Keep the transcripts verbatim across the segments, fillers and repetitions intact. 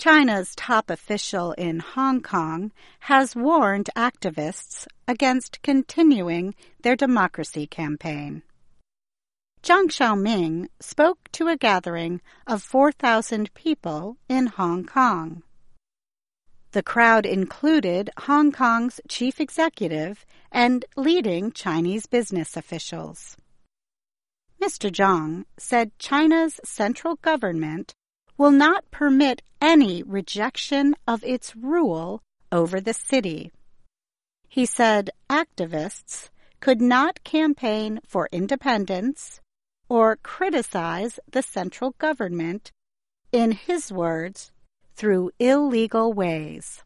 China's top official in Hong Kong has warned activists against continuing their democracy campaign. Zhang Xiaoming spoke to a gathering of four thousand people in Hong Kong. The crowd included Hong Kong's chief executive and leading Chinese business officials. Mister Zhang said China's central government will not permit any rejection of its rule over the city. He said activists could not campaign for independence or criticize the central government, in his words, through illegal ways.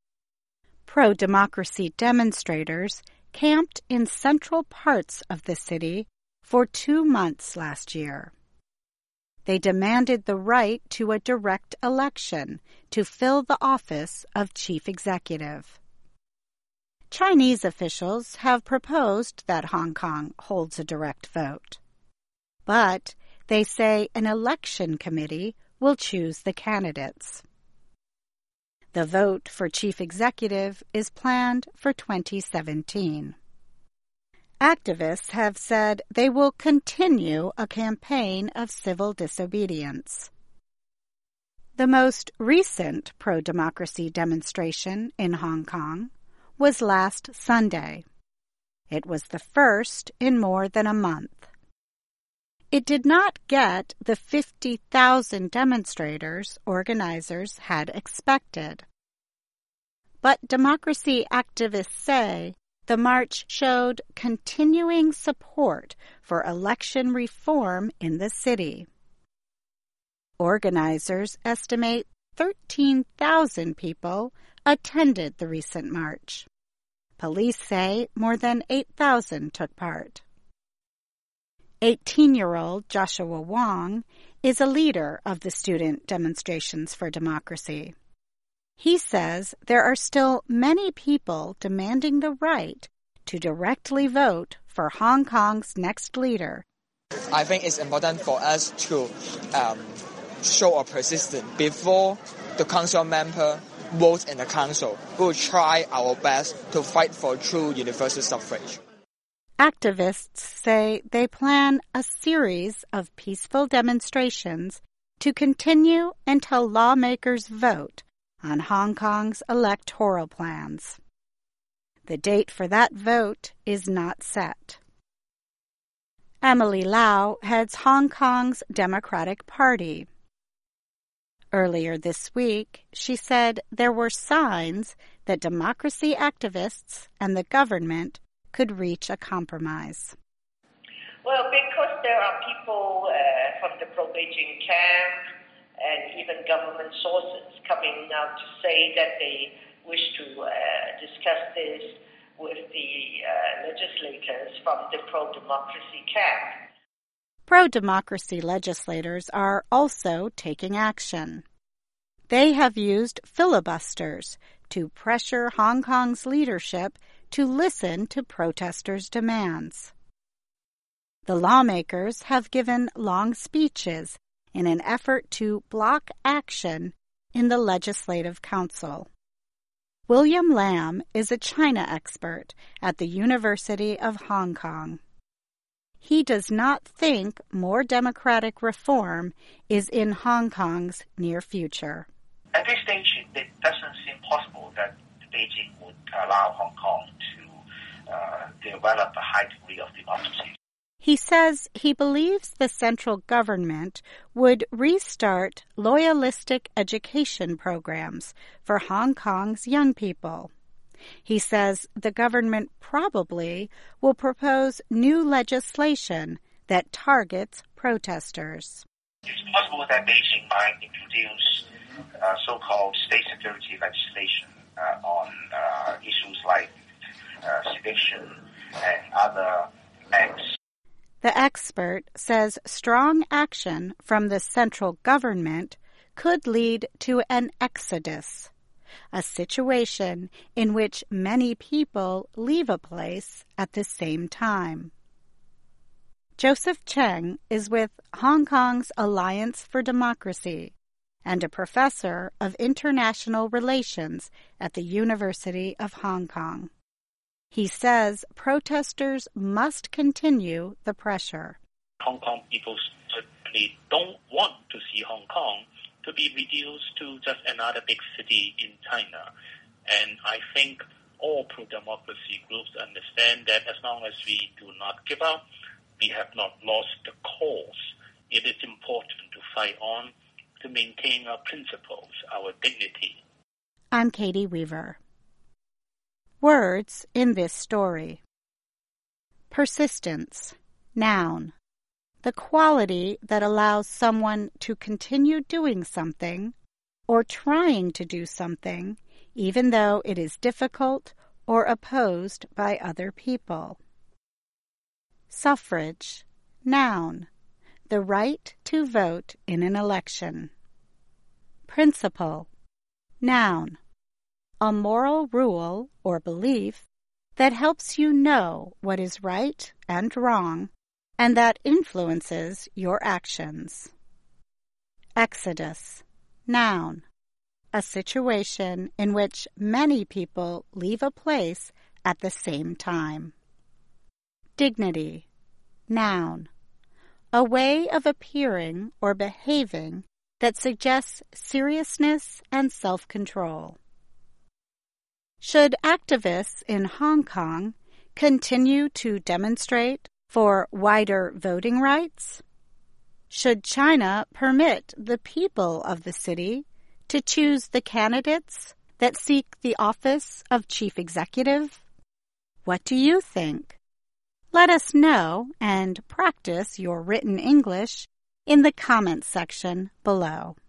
Pro-democracy demonstrators camped in central parts of the city for two months last year. They demanded the right to a direct election to fill the office of chief executive. Chinese officials have proposed that Hong Kong holds a direct vote, but they say an election committee will choose the candidates. The vote for chief executive is planned for twenty seventeen. Activists have said they will continue a campaign of civil disobedience. The most recent pro-democracy demonstration in Hong Kong was last Sunday. It was the first in more than a month. It did not get the fifty thousand demonstrators organizers had expected. But democracy activists say the march showed continuing support for election reform in the city. Organizers estimate thirteen thousand people attended the recent march. Police say more than eight thousand took part. eighteen-year-old Joshua Wong is a leader of the student demonstrations for democracy. He says there are still many people demanding the right to directly vote for Hong Kong's next leader. I think it's important for us to um, show our persistence before the council member votes in the council. We will try our best to fight for true universal suffrage. Activists say they plan a series of peaceful demonstrations to continue until lawmakers vote on Hong Kong's electoral plans. The date for that vote is not set. Emily Lau heads Hong Kong's Democratic Party. Earlier this week, she said there were signs that democracy activists and the government could reach a compromise. Well, because there are people uh, from the pro-Beijing camp and even government sources coming out to say that they wish to uh, discuss this with the uh, legislators from the pro-democracy camp. Pro-democracy legislators are also taking action. They have used filibusters to pressure Hong Kong's leadership to listen to protesters' demands. The lawmakers have given long speeches in an effort to block action in the Legislative Council. William Lam is a China expert at the University of Hong Kong. He does not think more democratic reform is in Hong Kong's near future. At this stage, it doesn't seem possible that Beijing would allow Hong Kong to uh, develop a high degree of democracy. He says he believes the central government would restart loyalistic education programs for Hong Kong's young people. He says the government probably will propose new legislation that targets protesters. It's possible that Beijing might introduce uh, so-called state security legislation uh, on uh, issues like uh, sedition and other acts. The expert says strong action from the central government could lead to an exodus, a situation in which many people leave a place at the same time. Joseph Cheng is with Hong Kong's Alliance for Democracy and a professor of international relations at the University of Hong Kong. He says protesters must continue the pressure. Hong Kong people certainly don't want to see Hong Kong to be reduced to just another big city in China. And I think all pro-democracy groups understand that as long as we do not give up, we have not lost the cause. It is important to fight on to maintain our principles, our dignity. I'm Katie Weaver. Words in this story. Persistence, noun. The quality that allows someone to continue doing something or trying to do something even though it is difficult or opposed by other people. Suffrage, noun. The right to vote in an election. Principle, noun. A moral rule or belief that helps you know what is right and wrong and that influences your actions. Exodus, noun. A situation in which many people leave a place at the same time. Dignity, noun. A way of appearing or behaving that suggests seriousness and self-control. Should activists in Hong Kong continue to demonstrate for wider voting rights? Should China permit the people of the city to choose the candidates that seek the office of chief executive? What do you think? Let us know and practice your written English in the comments section below.